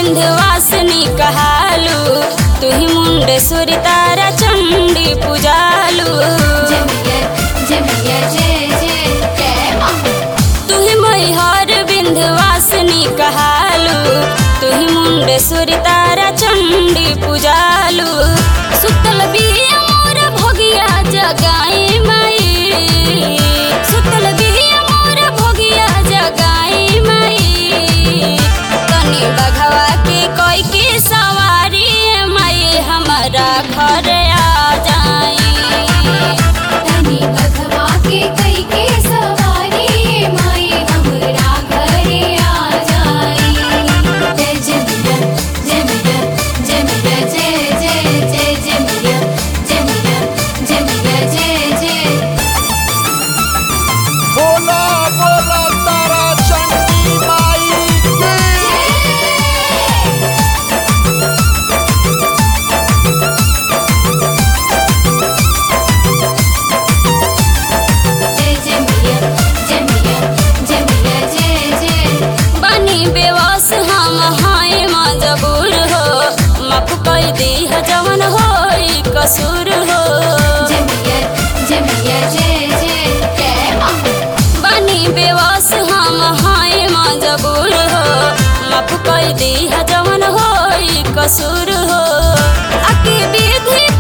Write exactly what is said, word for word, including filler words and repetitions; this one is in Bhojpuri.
विंध्यवासिनी कहालू, तू ही मुंडेश्वरी तारा चंडी पूजालू। तू ही मैहर विंध्यवासिनी कहालू, तू ही मुंडेश्वरी तारा चंडी पूजालू। सुतल बिया मोर भोगिया जगाई माई, सुतल बिया मोर भोगिया जगाई माई। तनी बघवा के कोई के सवारी माई हमारा घर आ जाई। तनी बघवा के कोई के सवारी माई हमरा घरे आ जाई। जय जय मैया, जय मैया, जय मैया, जय जय जय जय मैया, जय मैया, जय मैया, जय जय। बोला बोला तारा चंडी माई की। जय जय मैया, जय मैया, जय मैया, जय जय। बनी बेवस हम हाय मजबूर हो, माफ कर दी है जवन होई कसूर हो। जय मैया, जय मैया, जय जय जय माँ। बनी बेवस हम हाय मजबूर हो, माफ कर दी है जवन होई कसूर हो। आके विधि